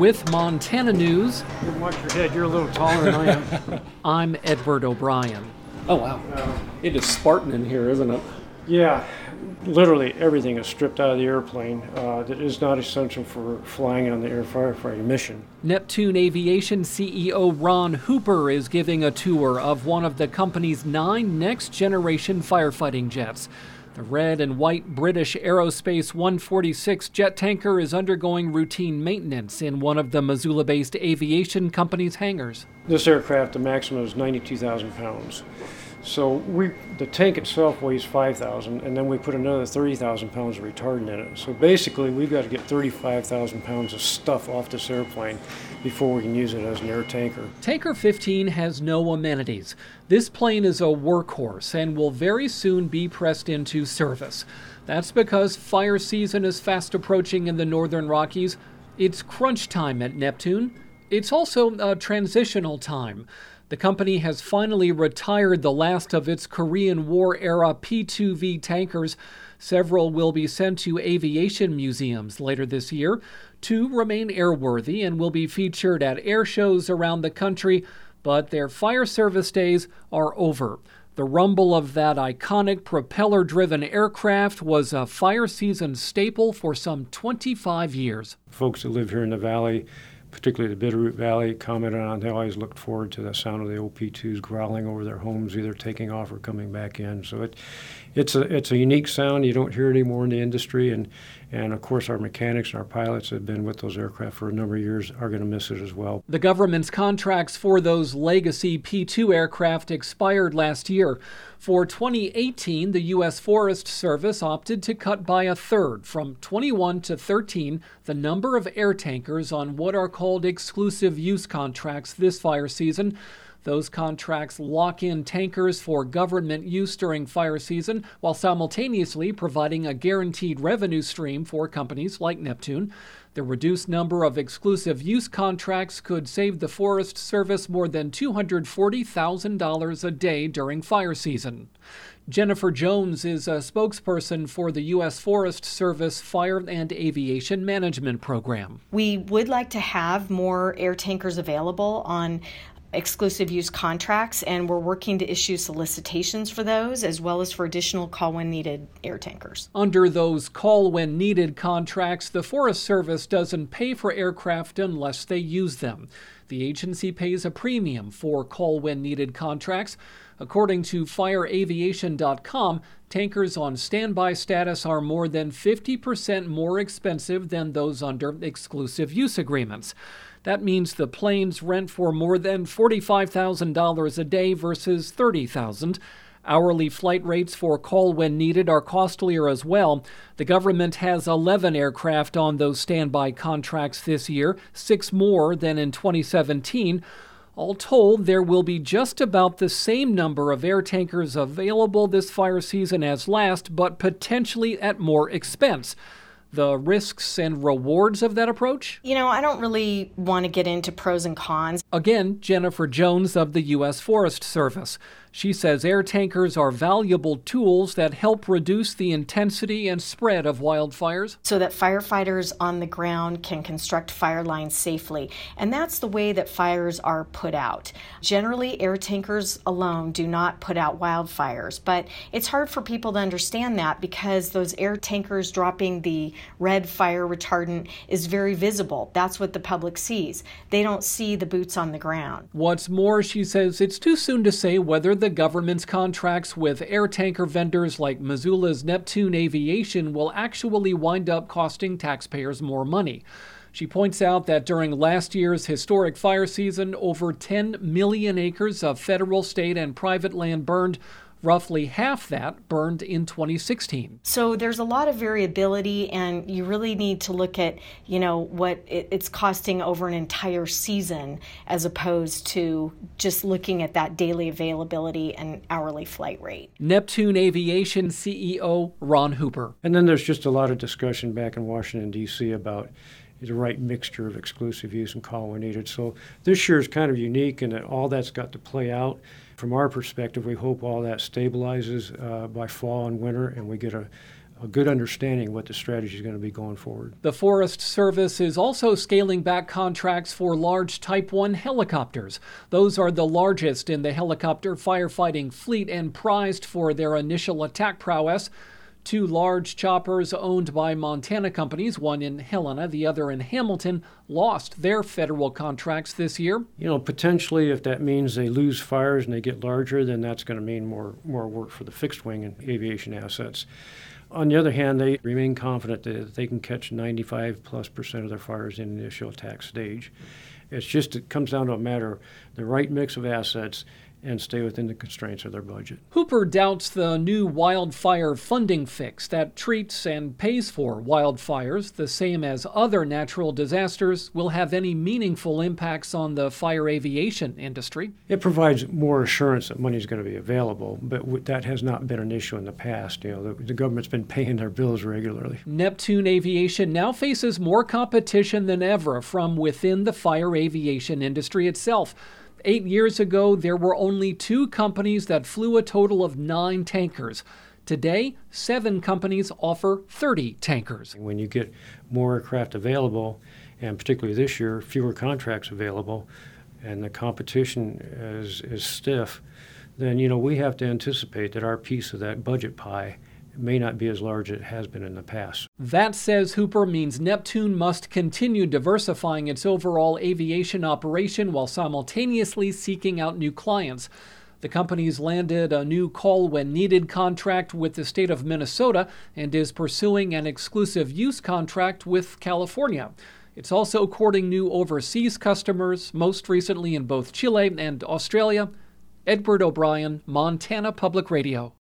With Montana News, You watch your head, you're a little taller than I am. I'm Edward O'Brien. Oh, wow. It is Spartan in here, isn't it? Yeah, literally everything is stripped out of the airplane that is not essential for flying on the air firefighting mission. Neptune Aviation CEO Ron Hooper is giving a tour of one of the company's 9 next-generation firefighting jets. The red and white British Aerospace 146 jet tanker is undergoing routine maintenance in one of the Missoula-based aviation company's hangars. This aircraft, the maximum is 92,000 pounds. So the tank itself weighs 5,000, and then we put another 30,000 pounds of retardant in it. So basically, we've got to get 35,000 pounds of stuff off this airplane before we can use it as an air tanker. Tanker 15 has no amenities. This plane is a workhorse and will very soon be pressed into service. That's because fire season is fast approaching in the Northern Rockies. It's crunch time at Neptune. It's also a transitional time. The company has finally retired the last of its Korean War-era P-2V tankers. Several will be sent to aviation museums later this year. 2 remain airworthy and will be featured at air shows around the country, but their fire service days are over. The rumble of that iconic propeller-driven aircraft was a fire season staple for some 25 years. Folks that live here in the valley, particularly the Bitterroot Valley, commented on they always looked forward to the sound of the OP2s growling over their homes, either taking off or coming back in. So it's a unique sound. You don't hear it anymore in the industry, and of course our mechanics and our pilots that have been with those aircraft for a number of years are going to miss it as well. The government's contracts for those legacy P-2 aircraft expired last year. For 2018, the U.S. Forest Service opted to cut by a third, from 21 to 13, the number of air tankers on what are called exclusive use contracts this fire season. Those contracts lock in tankers for government use during fire season while simultaneously providing a guaranteed revenue stream for companies like Neptune. The reduced number of exclusive use contracts could save the Forest Service more than $240,000 a day during fire season. Jennifer Jones is a spokesperson for the U.S. Forest Service Fire and Aviation Management Program. We would like to have more air tankers available on exclusive use contracts, and we're working to issue solicitations for those as well as for additional call when needed air tankers. Under those call when needed contracts, the Forest Service doesn't pay for aircraft unless they use them. The agency pays a premium for call when needed contracts. According to fireaviation.com, tankers on standby status are more than 50% more expensive than those under exclusive use agreements. That means the planes rent for more than $45,000 a day versus $30,000. Hourly flight rates for call when needed are costlier as well. The government has 11 aircraft on those standby contracts this year, 6 more than in 2017. All told, there will be just about the same number of air tankers available this fire season as last, but potentially at more expense. The risks and rewards of that approach? I don't really want to get into pros and cons. Again, Jennifer Jones of the U.S. Forest Service. She says air tankers are valuable tools that help reduce the intensity and spread of wildfires, so that firefighters on the ground can construct fire lines safely. And that's the way that fires are put out. Generally, air tankers alone do not put out wildfires, but it's hard for people to understand that because those air tankers dropping the red fire retardant is very visible. That's what the public sees. They don't see the boots on the ground. What's more, she says it's too soon to say whether the government's contracts with air tanker vendors like Missoula's Neptune Aviation will actually wind up costing taxpayers more money. She points out that during last year's historic fire season, over 10 million acres of federal, state, and private land burned. Roughly half that burned in 2016. So there's a lot of variability, and you really need to look at, what it's costing over an entire season as opposed to just looking at that daily availability and hourly flight rate. Neptune Aviation CEO Ron Hooper. And then there's just a lot of discussion back in Washington, D.C. about the right mixture of exclusive use and call when needed. So this year is kind of unique in that all that's got to play out. From our perspective, we hope all that stabilizes by fall and winter, and we get a a good understanding of what the strategy is going to be going forward. The Forest Service is also scaling back contracts for large Type 1 helicopters. Those are the largest in the helicopter firefighting fleet and prized for their initial attack prowess. 2 large choppers owned by Montana companies, one in Helena, the other in Hamilton, lost their federal contracts this year. Potentially if that means they lose fires and they get larger, then that's going to mean more work for the fixed wing and aviation assets. On the other hand, they remain confident that they can catch 95+% of their fires in the initial attack stage. It comes down to a matter of the right mix of assets and stay within the constraints of their budget. Hooper doubts the new wildfire funding fix that treats and pays for wildfires the same as other natural disasters will have any meaningful impacts on the fire aviation industry. It provides more assurance that money is going to be available, but that has not been an issue in the past. The government's been paying their bills regularly. Neptune Aviation now faces more competition than ever from within the fire aviation industry itself. 8 years ago, there were only 2 companies that flew a total of 9 tankers. Today, 7 companies offer 30 tankers. When you get more aircraft available, and particularly this year, fewer contracts available, and the competition is stiff, then we have to anticipate that our piece of that budget pie may not be as large as it has been in the past. That, says Hooper, means Neptune must continue diversifying its overall aviation operation while simultaneously seeking out new clients. The company's landed a new call when needed contract with the state of Minnesota and is pursuing an exclusive use contract with California. It's also courting new overseas customers, most recently in both Chile and Australia. Edward O'Brien, Montana Public Radio.